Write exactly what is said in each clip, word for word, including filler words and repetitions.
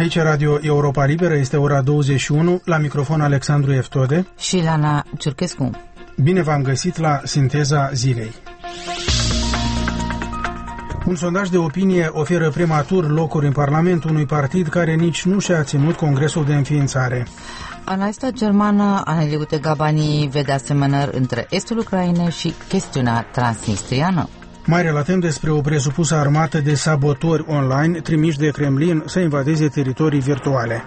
Aici Radio Europa Liberă, este ora douăzeci și unu, la microfon Alexandru Eftode și Lana Ciurchescu. Bine v-am găsit la Sinteza Zilei. Un sondaj de opinie oferă prematur locuri în Parlament unui partid care nici nu și-a ținut congresul de înființare. Analista germană Anneliute Gabani vede asemănări între estul Ucrainei și chestiunea transnistriană. Mai relatăm despre o presupusă armată de sabotori online trimiși de Kremlin să invadeze teritorii virtuale.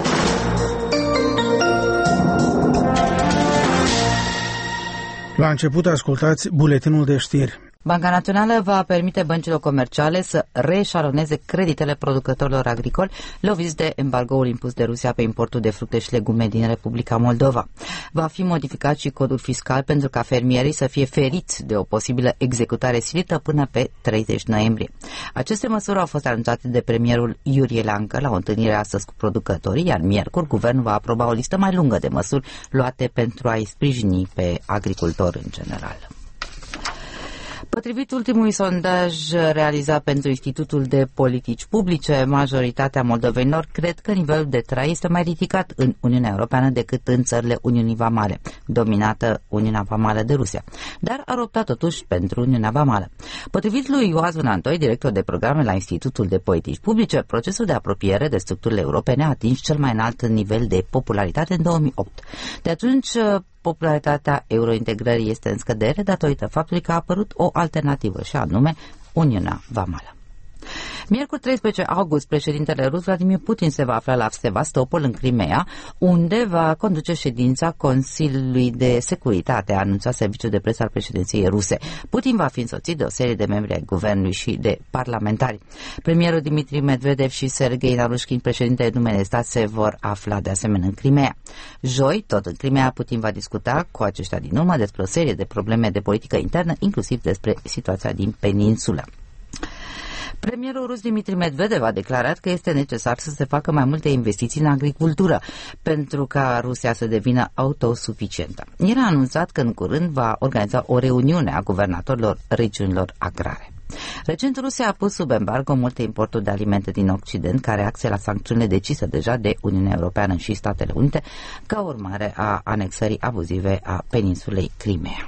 La început ascultați buletinul de știri. Banca Națională va permite băncilor comerciale să reeșaloneze creditele producătorilor agricoli loviți de embargoul impus de Rusia pe importul de fructe și legume din Republica Moldova. Va fi modificat și codul fiscal pentru ca fermierii să fie feriți de o posibilă executare silită până pe treizeci noiembrie. Aceste măsuri au fost anunțate de premierul Iurie Leancă la o întâlnire astăzi cu producătorii, iar miercuri guvernul va aproba o listă mai lungă de măsuri luate pentru a-i sprijini pe agricultori în general. Potrivit ultimului sondaj realizat pentru Institutul de Politici Publice, majoritatea moldovenilor cred că nivelul de trai este mai ridicat în Uniunea Europeană decât în țările Uniunii Vamale, dominată Uniunea Vamală de Rusia, dar ar opta totuși pentru Uniunea Vamală. Potrivit lui Ioazun Antoi, director de programe la Institutul de Politici Publice, procesul de apropiere de structurile europene a atins cel mai înalt nivel de popularitate în două mii opt. De atunci, popularitatea eurointegrării este în scădere datorită faptului că a apărut o alternativă, și anume Uniunea Vamală. Miercuri treisprezece august, președintele rus Vladimir Putin se va afla la Sevastopol, în Crimea, unde va conduce ședința Consiliului de Securitate, a anunțat serviciul de presă al președinției ruse. Putin va fi însoțit de o serie de membri ai guvernului și de parlamentari. Premierul Dmitri Medvedev și Sergei Narușkin, președintele Dumei de Stat, se vor afla de asemenea în Crimea. Joi, tot în Crimea, Putin va discuta cu aceștia din urmă despre o serie de probleme de politică internă, inclusiv despre situația din peninsulă. Premierul rus Dmitri Medvedev a declarat că este necesar să se facă mai multe investiții în agricultură pentru ca Rusia să devină autosuficientă. El a anunțat că în curând va organiza o reuniune a guvernatorilor regiunilor agrare. Recent, Rusia a pus sub embargo multe importuri de alimente din Occident ca reacție la sancțiunile decise deja de Uniunea Europeană și Statele Unite ca urmare a anexării abuzive a peninsulei Crimea.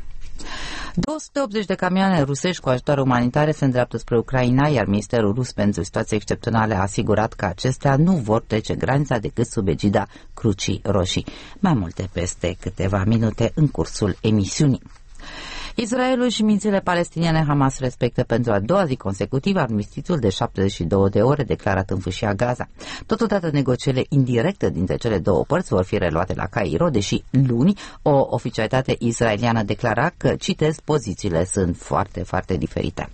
două sute optzeci de camioane rusești cu ajutoare umanitare se îndreaptă spre Ucraina, iar Ministerul Rus pentru Situații Excepționale a asigurat că acestea nu vor trece granița decât sub egida Crucii Roșii. Mai multe peste câteva minute în cursul emisiunii. Israelul și mințile palestiniene Hamas respectă pentru a doua zi consecutivă armistițiul de șaptezeci și două de ore declarat în fâșia Gaza. Totodată, negocierile indirecte dintre cele două părți vor fi reluate la Cairo, deși luni o oficialitate israeliană declara că, citez, pozițiile sunt foarte, foarte diferite.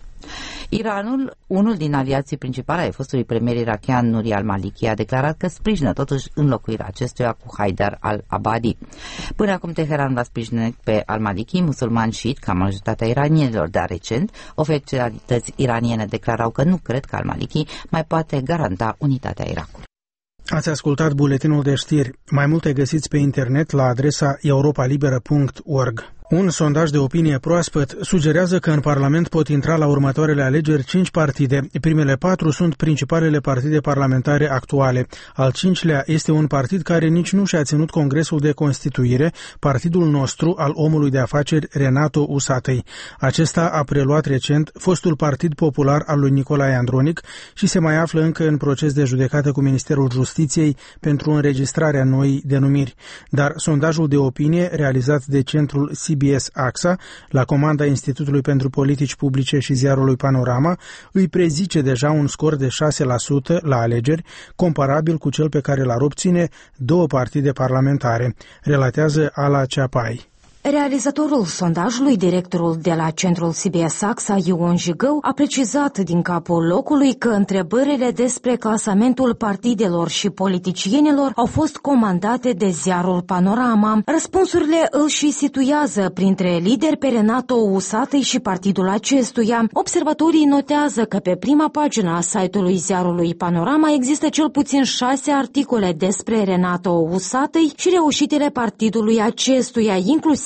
Iranul, unul din aliații principali ai fostului premier irakian Nouri al-Maliki, a declarat că sprijină totuși înlocuirea acestuia cu Haidar al-Abadi. Până acum Teheran va sprijini pe al-Maliki, musulman șiit, ca majoritatea iranienilor, dar recent oficialități iraniene declarau că nu cred că al-Maliki mai poate garanta unitatea Irakului. Ați ascultat buletinul de știri. Mai multe găsiți pe internet la adresa europa liberă punct org. Un sondaj de opinie proaspăt sugerează că în Parlament pot intra la următoarele alegeri cinci partide. Primele patru sunt principalele partide parlamentare actuale. Al cincilea este un partid care nici nu și-a ținut congresul de constituire, Partidul Nostru al omului de afaceri Renato Usatăi. Acesta a preluat recent fostul Partid Popular al lui Nicolae Andronic și se mai află încă în proces de judecată cu Ministerul Justiției pentru înregistrarea noii denumiri. Dar sondajul de opinie realizat de centrul C B S A X A, la comanda Institutului pentru Politici Publice și ziarului Panorama, îi prezice deja un scor de șase la sută la alegeri, comparabil cu cel pe care l-ar obține două partide parlamentare, relatează Ala Ceapai. Realizatorul sondajului, directorul de la centrul C B S A X A, Ion Jigău, a precizat din capul locului că întrebările despre clasamentul partidelor și politicienilor au fost comandate de ziarul Panorama. Răspunsurile îl și situează printre lideri pe Renato Usatăi și partidul acestuia. Observatorii notează că pe prima pagină a site-ului ziarului Panorama există cel puțin șase articole despre Renato Usatăi și reușitele partidului acestuia, inclusiv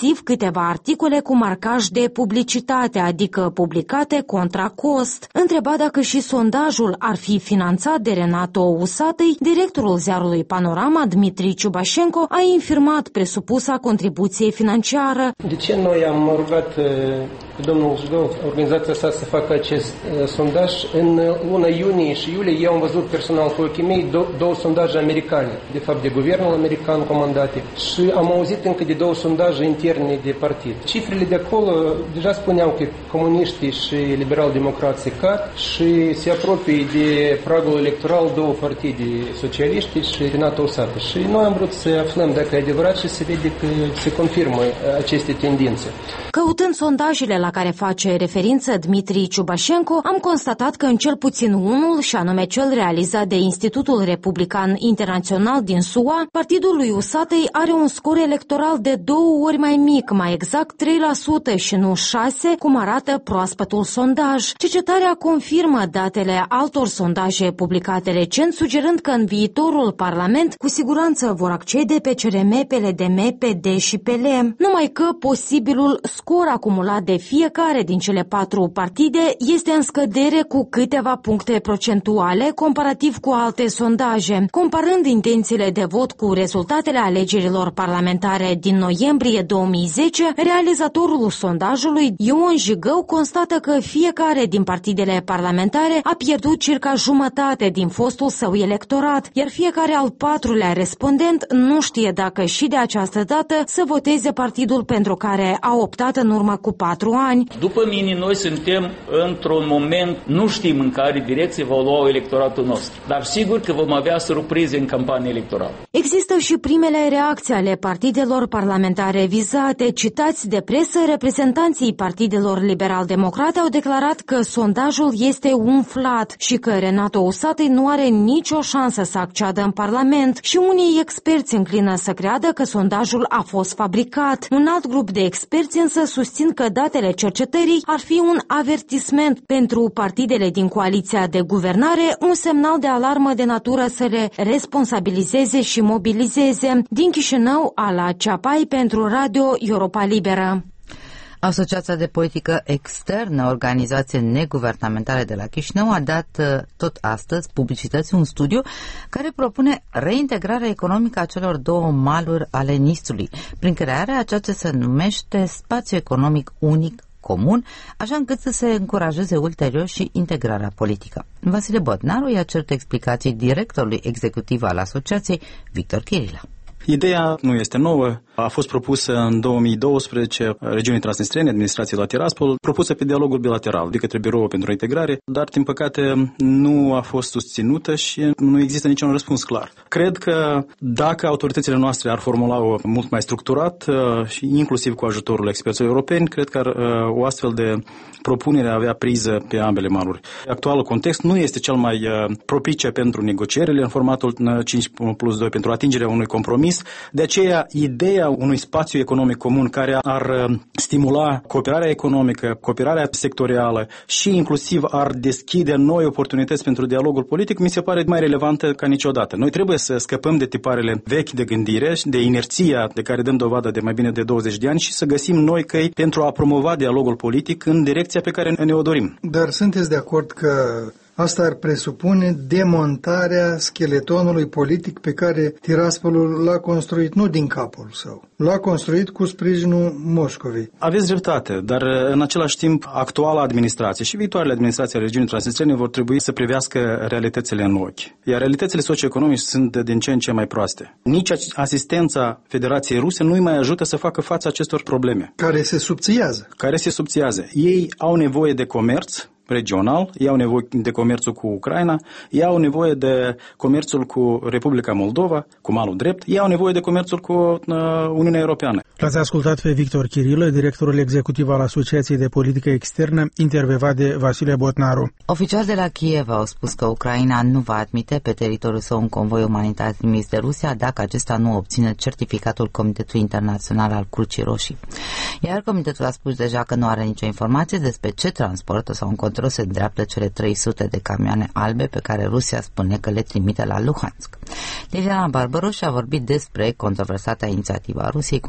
inclusiv câteva articole cu marcaj de publicitate, adică publicate contra cost. Întrebat dacă și sondajul ar fi finanțat de Renato Usatăi, directorul ziarului Panorama, Dmitri Ciubașenko, a infirmat presupusa contribuție financiară. De ce noi am rugat pe domnul Jigău, organizația sa, să facă acest uh, sondaj? În luna iunie și iulie eu am văzut personal cu ochii mei dou- două sondaje americane, de fapt de guvernul american comandate, și am auzit încă de două sondaje interne de partid. Cifrele de acolo deja spuneau că comuniștii și liberal-democrații cad și se apropie de pragul electoral două partide, socialiști și Renato Usatăi. Și noi am vrut să aflăm dacă e adevărat și să vedem că se confirmă aceste tendințe. Căutând sondajele la care face referință Dmitri Ciubașenko, am constatat că în cel puțin unul, și anume cel realizat de Institutul Republican Internațional din S U A, partidul lui Usatăi are un scor electoral de două ori mai mic, mai exact trei la sută și nu șase la sută, cum arată proaspătul sondaj. Cercetarea confirmă datele altor sondaje publicate recent, sugerând că în viitorul Parlament cu siguranță vor accede P C R M, P L D M, P D și P L M, numai că posibilul scor acumulat de fiecare din cele patru partide este în scădere cu câteva puncte procentuale comparativ cu alte sondaje. Comparând intențiile de vot cu rezultatele alegerilor parlamentare din noiembrie două mii zece, realizatorul sondajului, Ion Jigău, constată că fiecare din partidele parlamentare a pierdut circa jumătate din fostul său electorat, iar fiecare al patrulea respondent nu știe dacă și de această dată să voteze partidul pentru care a optat în urmă cu patru ani. După mine, noi suntem într-un moment, nu știm în care direcție va lua electoratul nostru, dar sigur că vom avea surprize în campanie electorală. Există și primele reacții ale partidelor parlamentare vizate. Citați de presă, reprezentanții partidelor liberal-democrate au declarat că sondajul este umflat și că Renato Usatăi nu are nicio șansă să acceadă în Parlament, și unii experți înclină să creadă că sondajul a fost fabricat. Un alt grup de experți însă susțin că datele cercetării ar fi un avertisment pentru partidele din coaliția de guvernare, un semnal de alarmă de natură să le responsabilizeze și mobilizeze. Din Chișinău, Ala Ceapai pentru Radio Europa Liberă. Asociația de Politică Externă, organizație neguvernamentală de la Chișinău, a dat tot astăzi publicității un studiu care propune reintegrarea economică a celor două maluri ale Nistrului, prin crearea a ceea ce se numește spațiu economic unic comun, așa încât să se încurajeze ulterior și integrarea politică. Vasile Botnaru i-a cerut explicații directorului executiv al asociației, Victor Chirila. Ideea nu este nouă, a fost propusă în două mii doisprezece regiunii transnistrene, administrației la Tiraspol, propusă pe dialogul bilateral de către Biroul pentru Integrare, dar din păcate nu a fost susținută și nu există niciun răspuns clar. Cred că dacă autoritățile noastre ar formula-o mult mai structurat și inclusiv cu ajutorul experților europeni, cred că o astfel de propunere avea priză pe ambele maluri. Actualul context nu este cel mai propice pentru negocierile în formatul cinci plus doi pentru atingerea unui compromis. De aceea, ideea unui spațiu economic comun care ar stimula cooperarea economică, cooperarea sectorială și inclusiv ar deschide noi oportunități pentru dialogul politic, mi se pare mai relevantă ca niciodată. Noi trebuie să scăpăm de tiparele vechi de gândire, de inerția de care dăm dovadă de mai bine de douăzeci de ani și să găsim noi căi pentru a promova dialogul politic în direcția pe care ne o dorim. Dar sunteți de acord că asta ar presupune demontarea scheletonului politic pe care Tiraspolul l-a construit nu din capul său, l-a construit cu sprijinul Moscovei. Aveți dreptate, dar în același timp actuala administrație și viitoarele administrații ale regiunii transnistrene vor trebui să privească realitățile în ochi. Iar realitățile socioeconomice sunt din ce în ce mai proaste. Nici asistența Federației Ruse nu îi mai ajută să facă față acestor probleme. Care se subțiază. Care se subțiază. Ei au nevoie de comerț regional, ei au nevoie de comerțul cu Ucraina, ei au nevoie de comerțul cu Republica Moldova, cu malul drept, ei au nevoie de comerțul cu uh, Uniunea Europeană. L-ați ascultat pe Victor Chirilă, directorul executiv al Asociației de Politică Externă, intervievat de Vasile Botnaru. Oficiali de la Kiev au spus că Ucraina nu va admite pe teritoriul său un convoi umanitar trimis de Rusia dacă acesta nu obține certificatul Comitetului Internațional al Crucii Roșii. Iar comitetul a spus deja că nu are nicio informație despre ce transportă sau încontră se îndreaptă cele trei sute de camioane albe pe care Rusia spune că le trimite la Luhansk. Liliana Barbaros a vorbit despre controversata inițiativă a Rusiei cu analista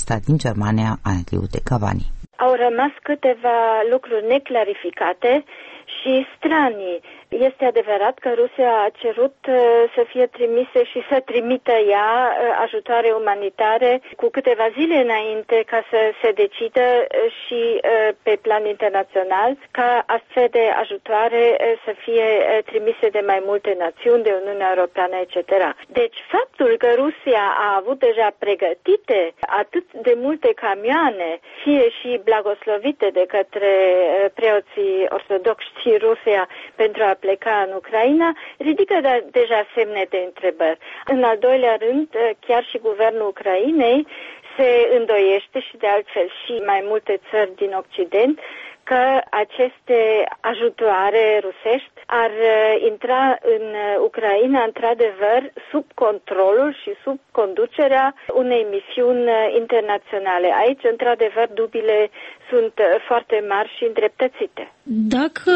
analista din Germania, Aneliu Tegabani. Au rămas câteva lucruri neclarificate și stranii. Este adevărat că Rusia a cerut să fie trimise și să trimită ea ajutoare umanitare cu câteva zile înainte ca să se decidă și pe plan internațional ca astfel de ajutoare să fie trimise de mai multe națiuni, de Uniunea Europeană, et cetera. Deci faptul că Rusia a avut deja pregătite atât de multe camioane, fie și blagoslovite de către preoții ortodoxi și Rusia pentru a pleca în Ucraina, ridică deja semne de întrebări. În al doilea rând, chiar și guvernul Ucrainei se îndoiește și de altfel și mai multe țări din Occident că aceste ajutoare rusești ar intra în Ucraina într-adevăr sub controlul și sub conducerea unei misiuni internaționale. Aici, într-adevăr, dubile sunt foarte mari și îndreptățite. Dacă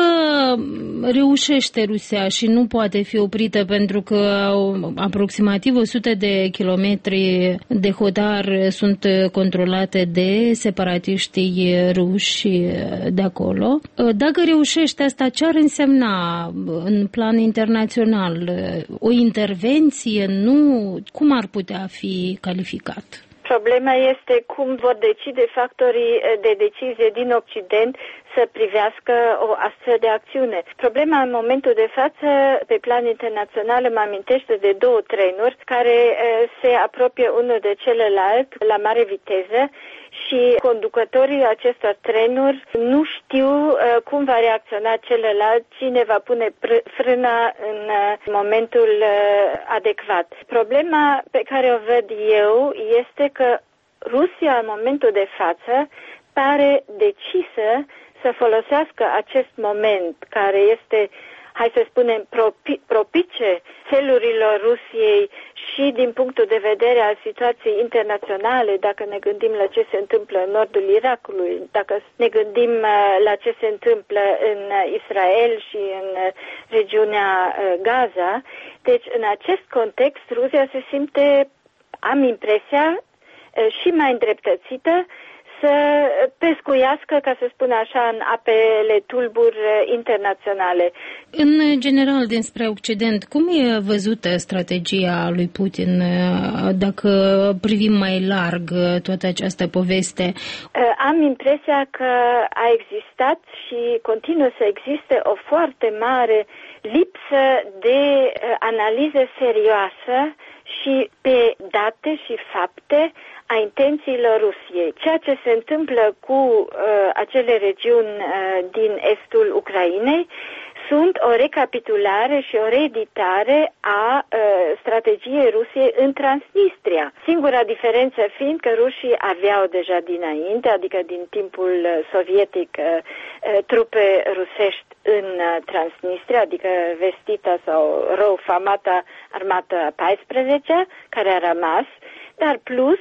reușește Rusia și nu poate fi oprită pentru că aproximativ o sută de kilometri de hotar sunt controlate de separatiștii ruși de acolo, dacă reușește asta, ce ar însemna în plan internațional? O intervenție? Nu? Cum ar putea fi calificat? Problema este cum vor decide factorii de decizie din Occident să privească o astfel de acțiune. Problema în momentul de față, pe plan internațional, mă amintește de două trenuri care se apropie unul de celălalt la mare viteză și conducătorii acestor trenuri nu știu cum va reacționa celălalt, cine va pune frâna în momentul adecvat. Problema pe care o văd eu este că Rusia, în momentul de față, pare decisă să folosească acest moment care este, hai să spunem, propi- propice țelurilor Rusiei și din punctul de vedere al situației internaționale, dacă ne gândim la ce se întâmplă în nordul Irakului, dacă ne gândim la ce se întâmplă în Israel și în regiunea Gaza. Deci, în acest context, Rusia se simte, am impresia, și mai îndreptățită să pescuiască, ca să spun așa, în apele tulburi internaționale. În general, dinspre Occident, cum e văzută strategia lui Putin, dacă privim mai larg toată această poveste? Am impresia că a existat și continuă să existe o foarte mare lipsă de analiză serioasă și pe date și fapte a intențiilor Rusiei. Ceea ce se întâmplă cu uh, acele regiuni uh, din estul Ucrainei sunt o recapitulare și o reeditare a uh, strategiei Rusiei în Transnistria. Singura diferență fiind că rușii aveau deja dinainte, adică din timpul sovietic, uh, uh, trupe rusești în uh, Transnistria, adică vestita sau rău famata armată a paisprezecea, care a rămas, dar plus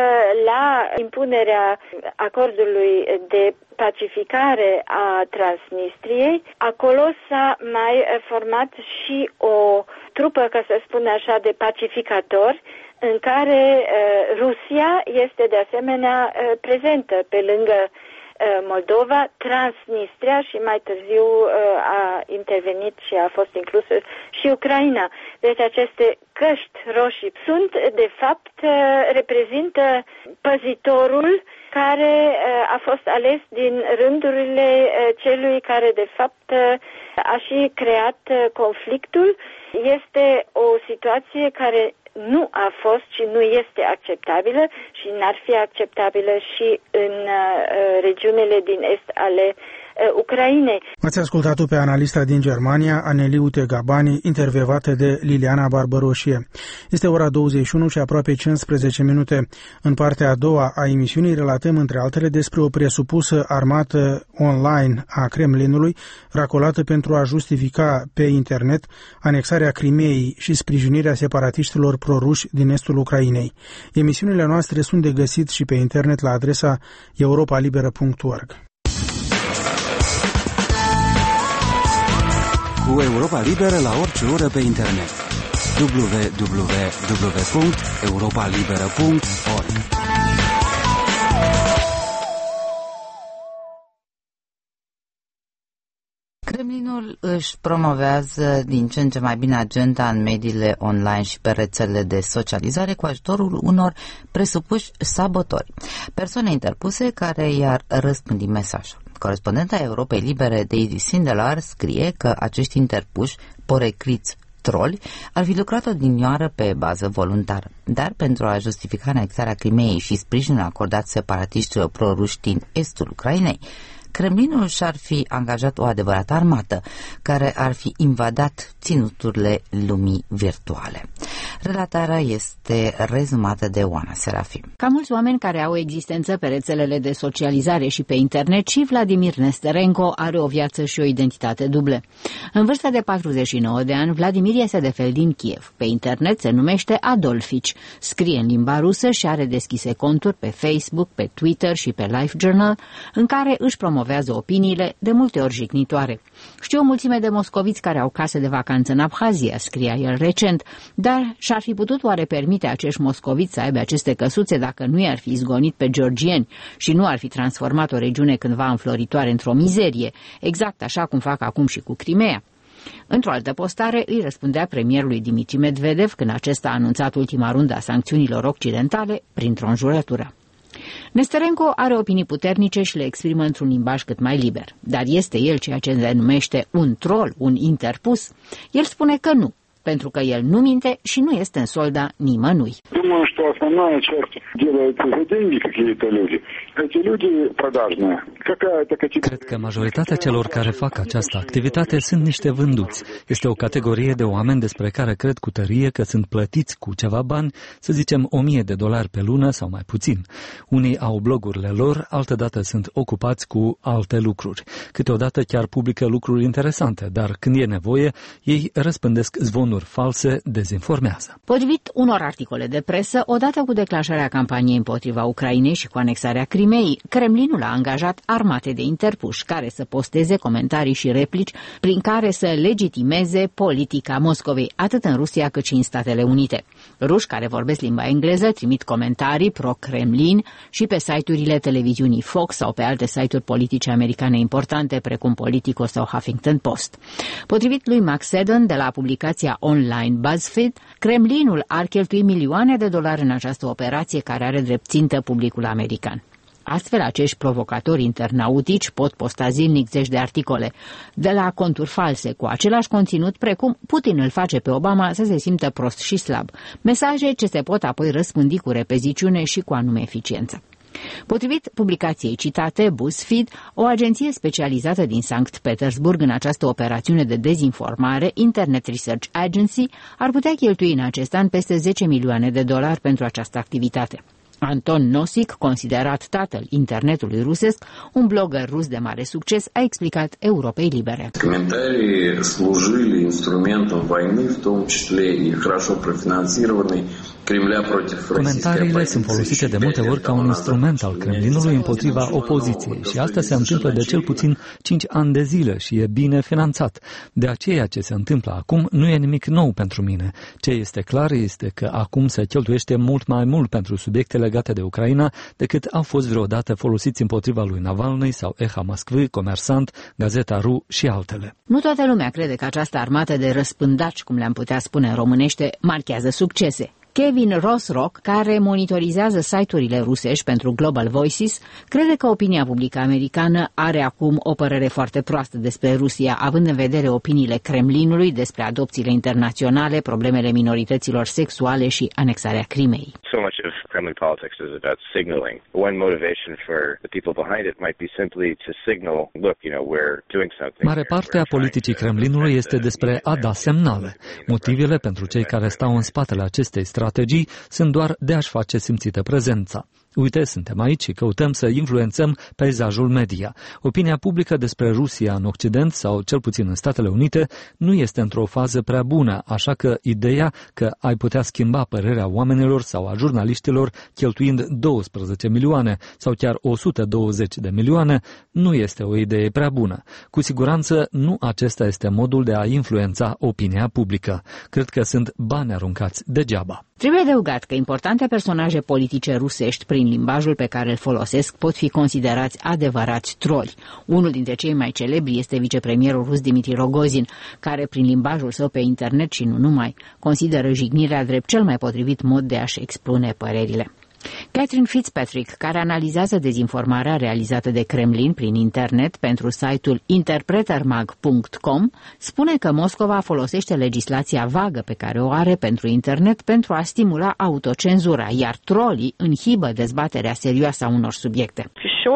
la impunerea acordului de pacificare a Transnistriei, acolo s-a mai format și o trupă, ca să spun așa, de pacificatori, în care Rusia este de asemenea prezentă pe lângă Moldova, Transnistria și mai târziu a intervenit și a fost inclusă și Ucraina. Deci aceste căști roșii sunt, de fapt, reprezintă păzitorul care a fost ales din rândurile celui care, de fapt, a și creat conflictul. Este o situație care nu a fost și nu este acceptabilă și n-ar fi acceptabilă și în uh, regiunile din est ale uh, Ucrainei. Ați ascultat-o pe analista din Germania, Aneliu Tegabani, intervievată de Liliana Barbaroșie. Este ora douăzeci și unu și aproape cincisprezece minute. În partea a doua a emisiunii relatăm, între altele, despre o presupusă armată online a Kremlinului, racolată pentru a justifica pe internet anexarea Crimeei și sprijinirea separatiștilor proruși din estul Ucrainei. Emisiunile noastre sunt de găsit și pe internet la adresa europa liberă punct org. Cu Europa Liberă la orice oră pe internet. w w w punct europa liberă punct org Kremlinul își promovează din ce în ce mai bine agenda în mediile online și pe rețelele de socializare cu ajutorul unor presupuși sabotori, persoane interpuse care i-ar răspândi mesajul. Corespondenta Europei Libere, Daisy Sindelar, scrie că acești interpuși, porecriți troli, ar fi lucrat odinioară pe bază voluntară. Dar pentru a justifica anexarea Crimeei și sprijinul acordat separatiștilor proruși din estul Ucrainei, Kremlinul și-ar fi angajat o adevărată armată care ar fi invadat ținuturile lumii virtuale. Relatarea este rezumată de Oana Serafim. Ca mulți oameni care au o existență pe rețelele de socializare și pe internet, și Vladimir Nesterenko are o viață și o identitate duble. În vârstă de patruzeci și nouă de ani, Vladimir este de fel din Kiev. Pe internet se numește Adolfici, scrie în limba rusă și are deschise conturi pe Facebook, pe Twitter și pe LiveJournal, în care își promovează opiniile, de multe ori jignitoare. Știu o mulțime de moscoviți care au case de vacanță în Abhazia, scria el recent, dar și-ar fi putut oare permite acești moscoviți să aibă aceste căsuțe dacă nu i-ar fi izgonit pe georgieni și nu ar fi transformat o regiune cândva înfloritoare într-o mizerie, exact așa cum fac acum și cu Crimea? Într-o altă postare îi răspundea premierului Dmitri Medvedev când acesta a anunțat ultima rundă a sancțiunilor occidentale printr-o înjurătură. Nesterenko are opinii puternice și le exprimă într-un limbaj cât mai liber. Dar este el ceea ce se numește un troll, un interpus? El spune că nu, pentru că el nu minte și nu este în solda nimănui. Cred că majoritatea celor care fac această activitate sunt niște vânduți. Este o categorie de oameni despre care cred cu tărie că sunt plătiți cu ceva bani, să zicem o mie de dolari pe lună sau mai puțin. Unii au blogurile lor, altădată sunt ocupați cu alte lucruri. Câteodată chiar publică lucruri interesante, dar când e nevoie, ei răspândesc zvonuri false, dezinformează. Potrivit unor articole de presă, odată cu declanșarea campaniei împotriva Ucrainei și cu anexarea Crimeei, Kremlinul a angajat armate de interpuși care să posteze comentarii și replici prin care să legitimeze politica Moscovei, atât în Rusia cât și în Statele Unite. Ruși care vorbesc limba engleză trimit comentarii pro-Kremlin și pe site-urile televiziunii Fox sau pe alte site-uri politice americane importante, precum Politico sau Huffington Post. Potrivit lui Max Seddon, de la publicația online BuzzFeed, Kremlinul ar cheltui milioane de dolari în această operație care are drept țintă publicul american. Astfel, acești provocatori internautici pot posta zilnic zeci de articole, de la conturi false cu același conținut, precum Putin îl face pe Obama să se simtă prost și slab, mesaje ce se pot apoi răspândi cu repeziciune și cu anume eficiență. Potrivit publicației citate, BuzzFeed, o agenție specializată din Sankt Petersburg în această operațiune de dezinformare, Internet Research Agency, ar putea cheltui în acest an peste zece milioane de dolari pentru această activitate. Anton Nosik, considerat tatăl internetului rusesc, un blogger rus de mare succes, a explicat Europei Libere. Comentarii slujili instrumentul vойны, в том числе и хорошо профинансированный. Comentariile sunt folosite de multe ori ca un instrument al Kremlinului împotriva opoziției și asta se întâmplă de cel puțin cinci ani de zile și e bine finanțat. De aceea ce se întâmplă acum nu e nimic nou pentru mine. Ce este clar este că acum se cheltuiește mult mai mult pentru subiecte legate de Ucraina decât au fost vreodată folosiți împotriva lui Navalny sau Echa Moskvy, Comersant, Gazeta.ru și altele. Nu toată lumea crede că această armată de răspândaci, cum le-am putea spune în românește, marchează succese. Kevin Rosrock, care monitorizează site-urile rusești pentru Global Voices, crede că opinia publică americană are acum o părere foarte proastă despre Rusia, având în vedere opiniile Kremlinului despre adopțiile internaționale, problemele minorităților sexuale și anexarea Crimeei. So much of Kremlin politics is about signaling. One motivation for the people behind it might be simply to signal, look, you know, we're doing something. Mare parte a politicii Kremlinului este despre a da semnale. Motivele pentru cei care stau în spatele acestei strategii sunt doar de a-și face simțită prezența. Uite, suntem aici și căutăm să influențăm peisajul media. Opinia publică despre Rusia în Occident, sau cel puțin în Statele Unite, nu este într-o fază prea bună, așa că ideea că ai putea schimba părerea oamenilor sau a jurnaliștilor cheltuind douăsprezece milioane sau chiar o sută douăzeci de milioane nu este o idee prea bună. Cu siguranță nu acesta este modul de a influența opinia publică. Cred că sunt bani aruncați degeaba. Trebuie adăugat că importante personaje politice rusești, prin limbajul pe care îl folosesc, pot fi considerați adevărați troli. Unul dintre cei mai celebri este vicepremierul rus Dmitri Rogozin, care, prin limbajul său pe internet și nu numai, consideră jignirea drept cel mai potrivit mod de a-și expune părerile. Catherine Fitzpatrick, care analizează dezinformarea realizată de Kremlin prin internet pentru site-ul interpretermag punct com, spune că Moscova folosește legislația vagă pe care o are pentru internet pentru a stimula autocenzura, iar trolii inhibă dezbaterea serioasă a unor subiecte.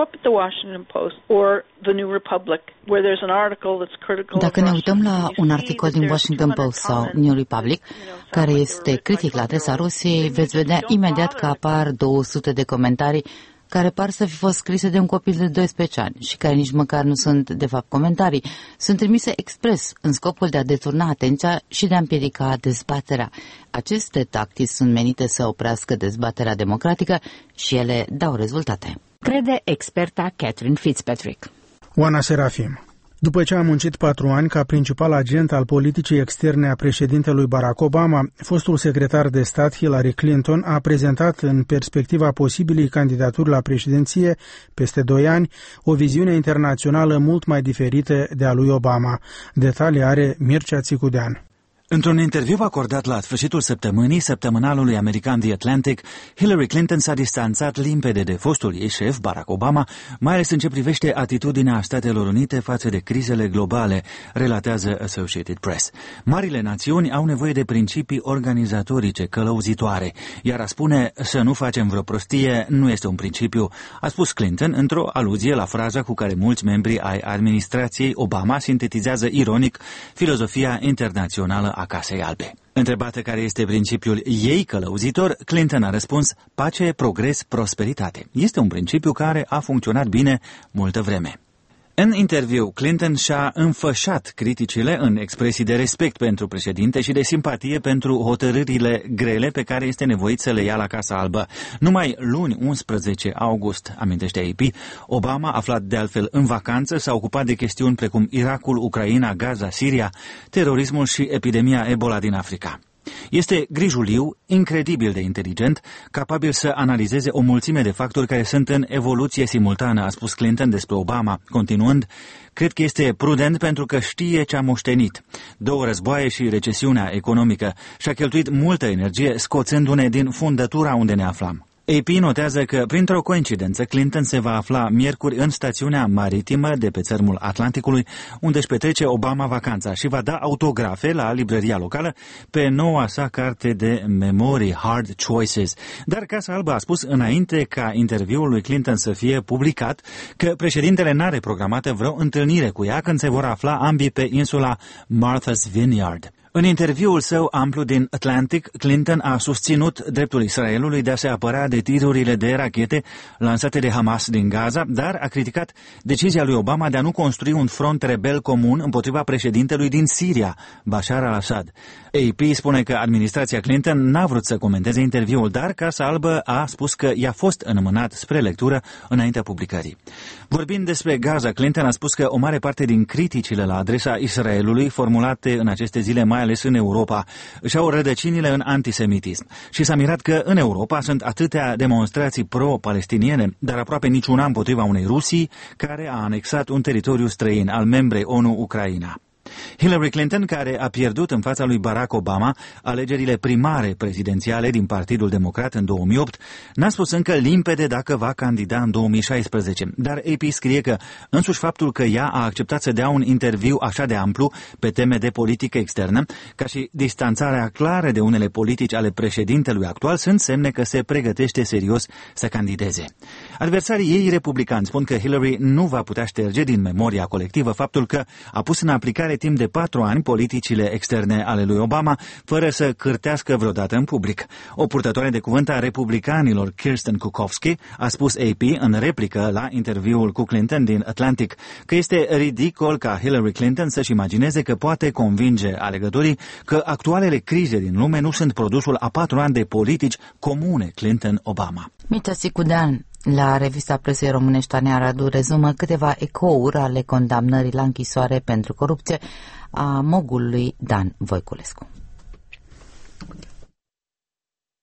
Dacă ne uităm la un articol din Washington Post sau New Republic, care este critic la adresa Rusiei, veți vedea imediat că apar două sute de comentarii care par să fi fost scrise de un copil de doisprezece ani și care nici măcar nu sunt, de fapt, comentarii. Sunt trimise expres în scopul de a deturna atenția și de a împiedica dezbaterea. Aceste tactici sunt menite să oprească dezbaterea democratică și ele dau rezultate. Crede experta Catherine Fitzpatrick. Oana Serafim. După ce a muncit patru ani ca principal agent al politicii externe a președintelui Barack Obama, fostul secretar de stat Hillary Clinton a prezentat în perspectiva posibilei candidaturi la președinție peste doi ani o viziune internațională mult mai diferită de a lui Obama. Detalii are Mircea Țicudean. Într-un interviu acordat la sfârșitul săptămânii săptămânalului american The Atlantic, Hillary Clinton s-a distanțat limpede de fostul ei șef, Barack Obama, mai ales în ce privește atitudinea Statelor Unite față de crizele globale, relatează Associated Press. Marile națiuni au nevoie de principii organizatorice călăuzitoare, iar a spune să nu facem vreo prostie nu este un principiu, a spus Clinton într-o aluzie la fraza cu care mulți membri ai administrației Obama sintetizează ironic filozofia internațională a Casei Albe. Întrebată care este principiul ei călăuzitor, Clinton a răspuns: pace, progres, prosperitate. Este un principiu care a funcționat bine multă vreme. În interviu, Clinton și-a înfășat criticile în expresii de respect pentru președinte și de simpatie pentru hotărârile grele pe care este nevoit să le ia la Casa Albă. Numai luni, unsprezece august, amintește A P, Obama, aflat de altfel în vacanță, s-a ocupat de chestiuni precum Irakul, Ucraina, Gaza, Siria, terorismul și epidemia Ebola din Africa. Este grijuliu, incredibil de inteligent, capabil să analizeze o mulțime de factori care sunt în evoluție simultană, a spus Clinton despre Obama, continuând: cred că este prudent pentru că știe ce a moștenit. Două războaie și recesiunea economică. Și-a cheltuit multă energie scoțându-ne din fundătura unde ne aflam. A P notează că, printr-o coincidență, Clinton se va afla miercuri în stațiunea maritimă de pe țărmul Atlanticului, unde își petrece Obama vacanța și va da autografe la librăria locală pe noua sa carte de memorii, Hard Choices. Dar Casa Albă a spus înainte ca interviul lui Clinton să fie publicat că președintele n-are programată vreo întâlnire cu ea când se vor afla ambii pe insula Martha's Vineyard. În interviul său amplu din Atlantic, Clinton a susținut dreptul Israelului de a se apăra de tirurile de rachete lansate de Hamas din Gaza, dar a criticat decizia lui Obama de a nu construi un front rebel comun împotriva președintelui din Siria, Bashar al-Assad. A P spune că administrația Clinton n-a vrut să comenteze interviul, dar Casa Albă a spus că i-a fost înmânat spre lectură înaintea publicării. Vorbind despre Gaza, Clinton a spus că o mare parte din criticile la adresa Israelului formulate în aceste zile, mai ales în Europa, își au rădăcinile în antisemitism și s-a mirat că în Europa sunt atâtea demonstrații pro-palestiniene, dar aproape niciuna împotriva unei Rusii care a anexat un teritoriu străin al membrei ONU Ucraina. Hillary Clinton, care a pierdut în fața lui Barack Obama alegerile primare prezidențiale din Partidul Democrat în două mii opt, n-a spus încă limpede dacă va candida în două mii șaisprezece, dar A P scrie că însuși faptul că ea a acceptat să dea un interviu așa de amplu pe teme de politică externă, ca și distanțarea clară de unele politici ale președintelui actual, sunt semne că se pregătește serios să candideze. Adversarii ei republicani spun că Hillary nu va putea șterge din memoria colectivă faptul că a pus în aplicare timp de patru ani politicile externe ale lui Obama, fără să cârtească vreodată în public. O purtătoare de cuvânt a republicanilor, Kirsten Kukowski, a spus A P în replică la interviul cu Clinton din Atlantic că este ridicol ca Hillary Clinton să-și imagineze că poate convinge alegătorii că actualele crize din lume nu sunt produsul a patru ani de politici comune Clinton-Obama. Mircea Țicudean, la revista presei românești A N E Aradu, rezumă câteva ecouri ale condamnării la închisoare pentru corupție a mogulului Dan Voiculescu.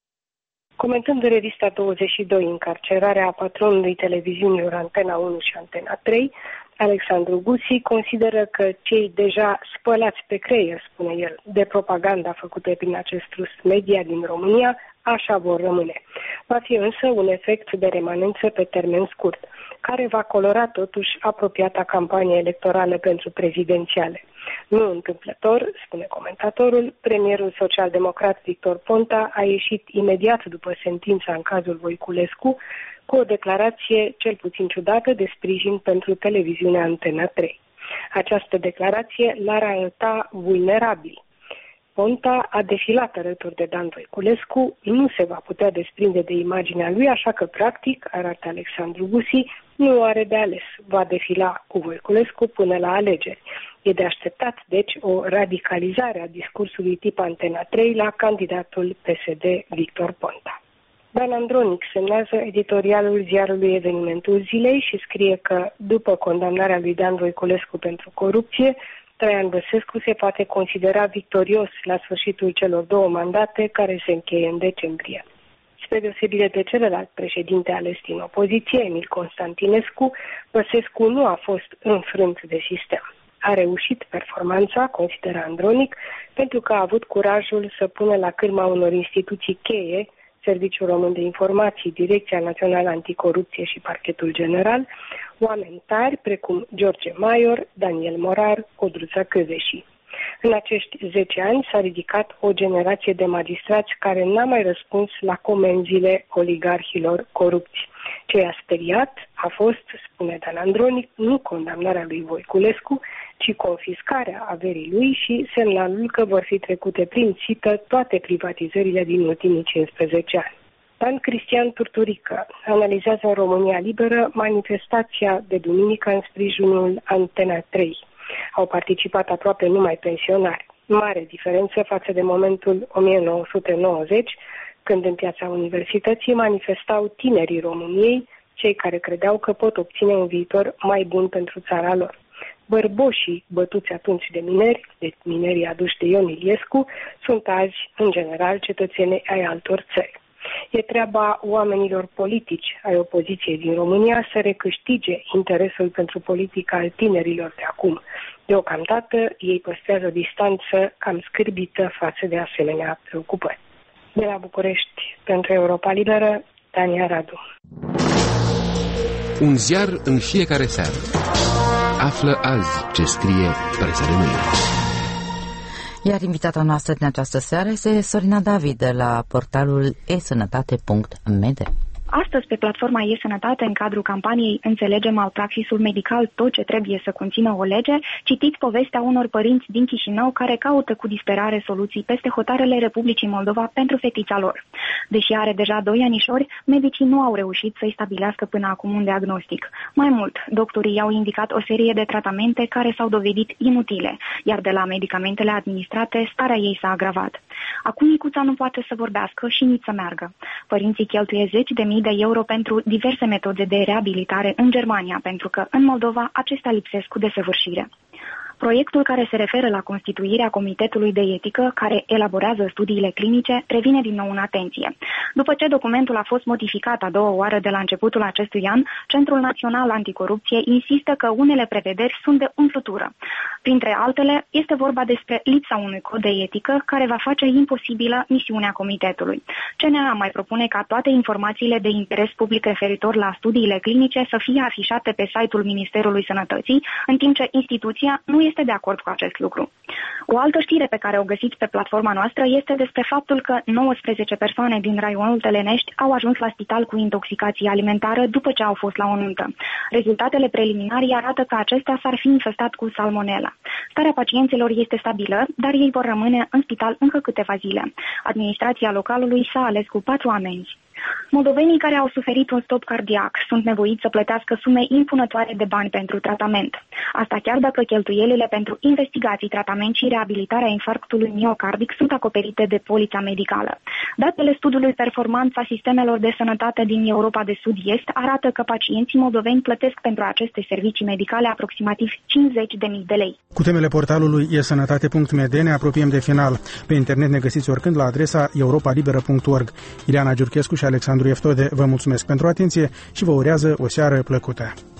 Comentând în revista douăzeci și doi încarcerarea patronului televiziunilor Antena unu și Antena trei, Alexandru Gusi consideră că cei deja spălați pe creier, spune el, de propaganda făcută prin acest trust media din România, așa vor rămâne. Va fi însă un efect de remanență pe termen scurt, care va colora totuși apropiata campanie electorală pentru prezidențiale. Nu întâmplător, spune comentatorul, premierul social-democrat Victor Ponta a ieșit imediat după sentința în cazul Voiculescu cu o declarație cel puțin ciudată de sprijin pentru televiziunea Antena trei. Această declarație l-ar arăta vulnerabil. Ponta a defilat alături de Dan Voiculescu, nu se va putea desprinde de imaginea lui, așa că, practic, arată Alexandru Gusi, nu are de ales. Va defila cu Voiculescu până la alegeri. E de așteptat, deci, o radicalizare a discursului tip Antena trei la candidatul P S D Victor Ponta. Dan Andronic semnează editorialul ziarului Evenimentul Zilei și scrie că, după condamnarea lui Dan Voiculescu pentru corupție, Traian Băsescu se poate considera victorios la sfârșitul celor două mandate care se încheie în decembrie. Spre deosebire de celălalt președinte ales din opoziție, Emil Constantinescu, Băsescu nu a fost înfrânt de sistem. A reușit performanța, consideră Andronic, pentru că a avut curajul să pună la cârma unor instituții cheie, Serviciul Român de Informații, Direcția Națională Anticorupție și Parchetul General, oameni tari precum George Maior, Daniel Morar, Codruța Căveși. În acești zece ani s-a ridicat o generație de magistrați care n-a mai răspuns la comenzile oligarhilor corupți. Ce i-a speriat a fost, spune Dan Andronic, nu condamnarea lui Voiculescu, ci confiscarea averii lui și semnalul că vor fi trecute prin țită toate privatizările din ultimii cincisprezece ani. Dan Cristian Turturică analizează în România Liberă manifestația de duminică în sprijinul Antena trei. Au participat aproape numai pensionari. Mare diferență față de momentul o mie nouă sute nouăzeci, când în piața universității manifestau tinerii României, cei care credeau că pot obține un viitor mai bun pentru țara lor. Bărboșii bătuți atunci de mineri, de minerii aduși de Ion Iliescu, sunt azi, în general, cetățeni ai altor țări. E treaba oamenilor politici ai opoziției din România să recâștige interesul pentru politica al tinerilor de acum. Deocamdată, ei păstrează o distanță cam scârbită față de asemenea preocupări. De la București, pentru Europa Liberă, Tania Radu. Un ziar în fiecare seară. Află azi ce scrie presa de mâine. Iar invitata noastră din această seară este Sorina David de la portalul e sănătate punct m d. Astăzi, pe platforma e-Sănătate, în cadrul campaniei Înțelegem malpraxisul medical, tot ce trebuie să conțină o lege, citiți povestea unor părinți din Chișinău care caută cu disperare soluții peste hotarele Republicii Moldova pentru fetița lor. Deși are deja doi anișori, medicii nu au reușit să-i stabilească până acum un diagnostic. Mai mult, doctorii i-au indicat o serie de tratamente care s-au dovedit inutile, iar de la medicamentele administrate, starea ei s-a agravat. Acum micuța nu poate să vorbească și nici să meargă. Părinții cheltuie zeci de mii de euro pentru diverse metode de reabilitare în Germania, pentru că în Moldova acestea lipsesc cu desăvârșire. Proiectul care se referă la constituirea Comitetului de Etică, care elaborează studiile clinice, revine din nou în atenție. După ce documentul a fost modificat a doua oară de la începutul acestui an, Centrul Național Anticorupție insistă că unele prevederi sunt de umplutură. Printre altele, este vorba despre lipsa unui cod de etică care va face imposibilă misiunea Comitetului. C N A mai propune ca toate informațiile de interes public referitor la studiile clinice să fie afișate pe site-ul Ministerului Sănătății, în timp ce instituția nu este de acord cu acest lucru. O altă știre pe care o găsiți pe platforma noastră este despre faptul că nouăsprezece persoane din raionul Telenești au ajuns la spital cu intoxicație alimentară după ce au fost la o nuntă. Rezultatele preliminare arată că acestea s-ar fi infestat cu salmonella. Starea pacienților este stabilă, dar ei vor rămâne în spital încă câteva zile. Administrația localului s-a ales cu patru amenzi. Moldovenii care au suferit un stop cardiac sunt nevoiți să plătească sume impunătoare de bani pentru tratament. Asta chiar dacă cheltuielile pentru investigații, tratament și reabilitarea infarctului miocardic sunt acoperite de polița medicală. Datele studiului Performanța sistemelor de sănătate din Europa de Sud-Est arată că pacienții moldoveni plătesc pentru aceste servicii medicale aproximativ cincizeci de mii de lei. Cu temele portalului e sănătate punct m d ne apropiem de final. Pe internet ne găsiți oricând la adresa europa liberă punct org. Ileana Giurchescu și Alexandru Eftode vă mulțumesc pentru atenție și vă urează o seară plăcută.